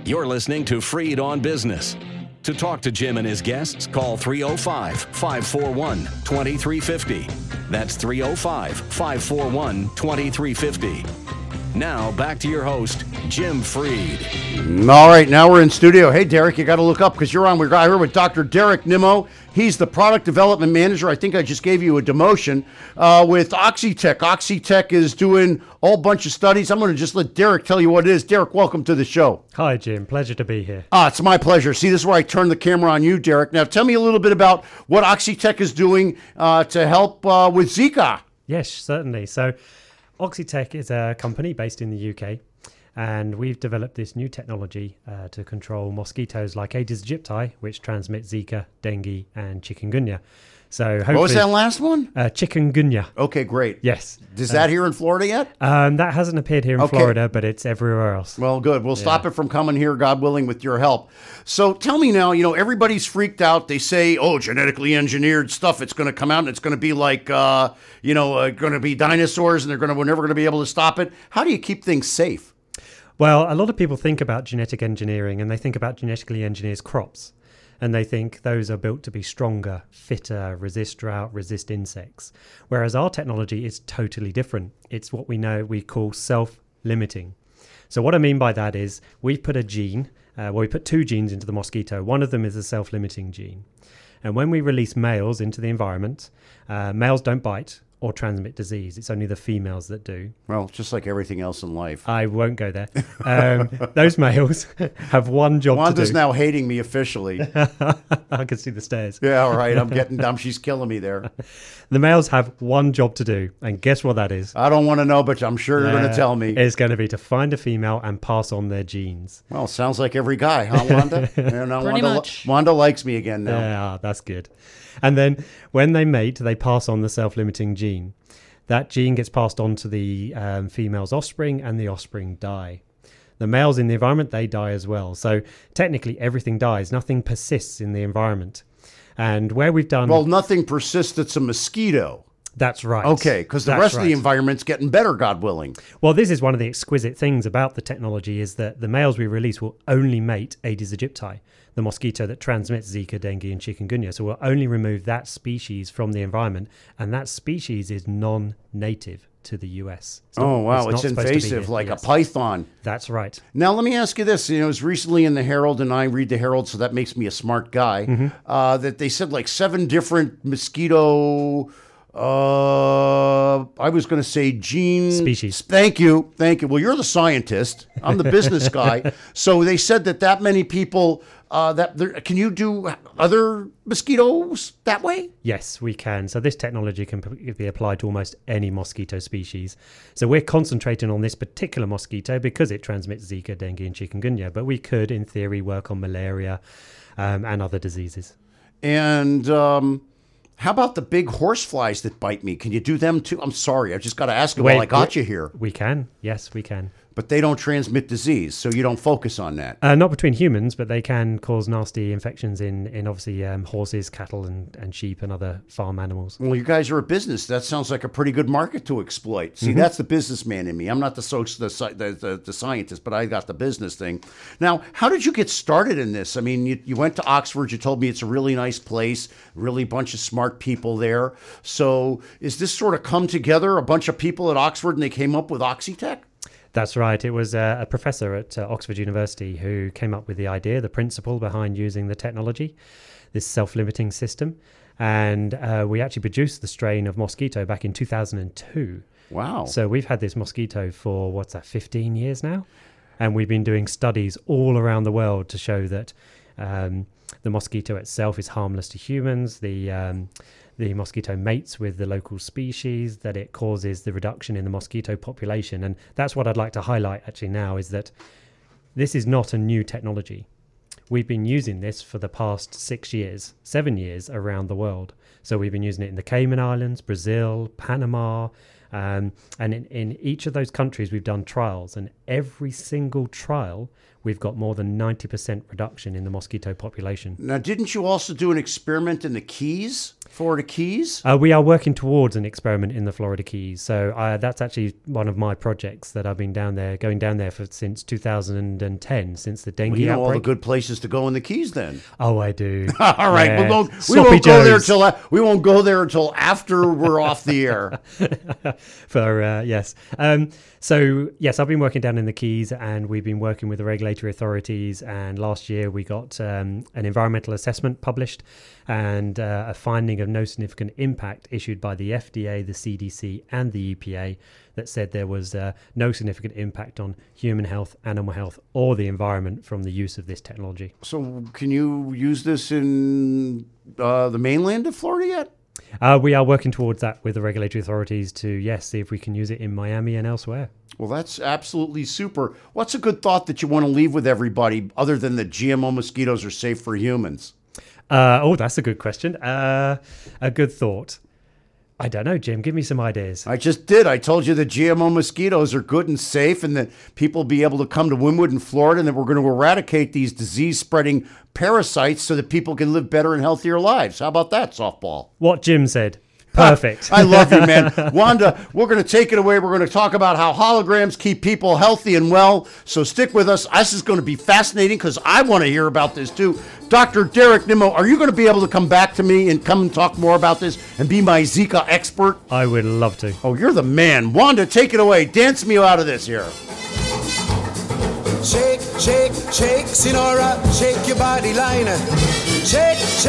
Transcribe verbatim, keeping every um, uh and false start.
You're listening to Freed on Business. To talk to Jim and his guests, call three oh five, five four one, two three five oh. That's three oh five, five four one, two three five oh. Now, back to your host, Jim Freed. All right, now we're in studio. Hey, Derek, you got to look up because you're on. We're here with Doctor Derek Nimmo. He's the product development manager. I think I just gave you a demotion uh, with Oxitec. Oxitec is doing a whole bunch of studies. I'm going to just let Derek tell you what it is. Derek, welcome to the show. Hi, Jim. Pleasure to be here. Ah, it's my pleasure. See, this is where I turn the camera on you, Derek. Now, tell me a little bit about what Oxitec is doing uh, to help uh, with Zika. Yes, certainly. So, Oxitec is a company based in the U K, and we've developed this new technology uh, to control mosquitoes like Aedes aegypti, which transmit Zika, dengue, and chikungunya. So, what was that last one? Uh, chikungunya. Okay, great. Yes. Is that uh, here in Florida yet? Um, that hasn't appeared here in okay. Florida, but it's everywhere else. Well, good. We'll yeah. stop it from coming here, God willing, with your help. So tell me now, you know, everybody's freaked out. They say, oh, genetically engineered stuff, it's going to come out and it's going to be like, uh, you know, uh, going to be dinosaurs and they're going to, we're never going to be able to stop it. How do you keep things safe? Well, a lot of people think about genetic engineering and they think about genetically engineered crops. And they think those are built to be stronger, fitter, resist drought, resist insects. Whereas our technology is totally different. It's what we know we call self-limiting. So what I mean by that is we've put a gene, uh, well, we put two genes into the mosquito. One of them is a self-limiting gene. And when we release males into the environment, uh, males don't bite or transmit disease. It's only the females that do. Well, just like everything else in life. I won't go there. Um, those males have one job Wanda's to do. Wanda's now hating me officially. I can see the stares. Yeah, all right. I'm getting dumb. She's killing me there. The males have one job to do. And guess what that is? I don't want to know, but I'm sure you're uh, going to tell me. It's going to be to find a female and pass on their genes. Well, sounds like every guy, huh, Wanda? yeah, no, Pretty Wanda, much. Wanda likes me again now. Yeah, that's good. And then when they mate, they pass on the self-limiting gene. That gene gets passed on to the um, female's offspring, and the offspring die. The males in the environment, they die as well. So technically, everything dies. Nothing persists in the environment. And where we've done... Well, nothing persists that's a mosquito. That's right. Okay, because the That's rest right. of the environment's getting better, God willing. Well, this is one of the exquisite things about the technology is that the males we release will only mate Aedes aegypti, the mosquito that transmits Zika, dengue, and chikungunya. So we'll only remove that species from the environment, and that species is non-native to the U S. It's oh, not, wow, it's, it's invasive, like yes. a python. That's right. Now, let me ask you this. You know, it was recently in the Herald, and I read the Herald, so that makes me a smart guy, mm-hmm. uh, that they said like seven different mosquito... Uh, I was going to say gene species. Thank you, thank you. Well, you're the scientist. I'm the business guy. So they said that that many people. Uh, that there, can you do other mosquitoes that way? Yes, we can. So this technology can be applied to almost any mosquito species. So we're concentrating on this particular mosquito because it transmits Zika, dengue, and chikungunya. But we could, in theory, work on malaria um, and other diseases. And. Um, How about the big horse flies that bite me? Can you do them too? I'm sorry. I just got to ask you while I got you here. We can. Yes, we can. But they don't transmit disease, so you don't focus on that. Uh, not between humans, but they can cause nasty infections in, in obviously um, horses, cattle, and, and sheep and other farm animals. Well, you guys are a business. That sounds like a pretty good market to exploit. See, mm-hmm. that's the businessman in me. I'm not the, so, the, the, the, the scientist, but I got the business thing. Now, how did you get started in this? I mean, you, you went to Oxford. You told me it's a really nice place, really bunch of smart people there. So is this sort of come together, a bunch of people at Oxford, and they came up with Oxitec? That's right. It was uh, a professor at uh, Oxford University who came up with the idea, the principle behind using the technology, this self-limiting system. And uh, we actually produced the strain of mosquito back in two thousand two. Wow. So we've had this mosquito for, what's that, fifteen years now? And we've been doing studies all around the world to show that um, the mosquito itself is harmless to humans. The... Um, The mosquito mates with the local species, that it causes the reduction in the mosquito population. And that's what I'd like to highlight actually now is that this is not a new technology. We've been using this for the past six years, seven years around the world. So we've been using it in the Cayman Islands, Brazil, Panama, um, and in, in each of those countries we've done trials. And every single trial we've got more than ninety percent reduction in the mosquito population. Now, didn't you also do an experiment in the Keys, Florida Keys? Uh, we are working towards an experiment in the Florida Keys. So uh, that's actually one of my projects that I've been down there, going down there for since two thousand ten, since the dengue Well, you know outbreak. all the good places to go in the Keys, then. Oh, I do. All right, Yeah. we won't, we Sloppy won't go there Joes. till we won't go there until after we're off the air. For uh, yes, um, so yes, I've been working down in the Keys, and we've been working with the regulatory authorities. And last year, we got um, an environmental assessment published, and uh, a finding of no significant impact issued by the F D A, the C D C, and the E P A that said there was uh, no significant impact on human health, animal health, or the environment from the use of this technology. So, can you use this in uh, the mainland of Florida yet? Uh, we are working towards that with the regulatory authorities to, yes, see if we can use it in Miami and elsewhere. Well, that's absolutely super. What's a good thought that you want to leave with everybody other than that G M O mosquitoes are safe for humans? Uh, oh, that's a good question. Uh, a good thought. I don't know, Jim. Give me some ideas. I just did. I told you that G M O mosquitoes are good and safe, and that people will be able to come to Wynwood in Florida, and that we're going to eradicate these disease-spreading parasites so that people can live better and healthier lives. How about that, softball? What Jim said. Perfect. I love you, man. Wanda, we're going to take it away. We're going to talk about how holograms keep people healthy and well. So stick with us. This is going to be fascinating because I want to hear about this too. Doctor Derek Nimmo, are you going to be able to come back to me and come and talk more about this and be my Zika expert? I would love to. Oh, you're the man. Wanda, take it away. Dance me out of this here. Shake, shake, shake, Sinora, shake your body line. Shake, shake.